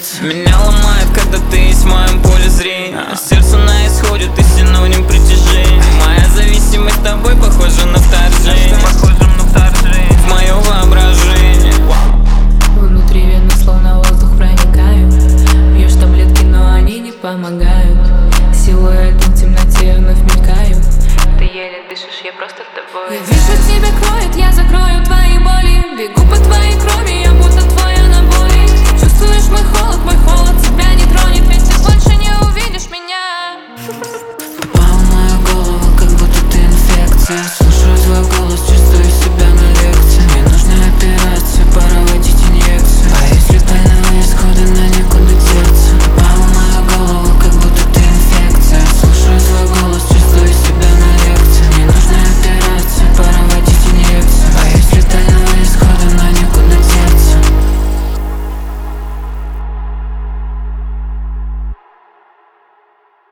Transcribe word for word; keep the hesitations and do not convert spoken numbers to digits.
сердце. Меня ломает, когда ты есть в моем поле зрения. Сердце на исходе, ты синоним притяжения. Моя зависимость тобой похожа на вторжение. В мое воображение. Внутри вены словно воздух проникают. Пьешь таблетки, но они не помогают. Силуэты в темноте вновь мелькают. Ты еле дышишь, я просто тобой. Я вижу, тебя кроет, я закрою твои боли. Бегу по твоей крови, я будто твой анаболик. Чувствуешь мой холод, мой холод тебя не тронет. Ведь ты больше не увидишь меня. Попал в мою голову, как будто ты инфекция.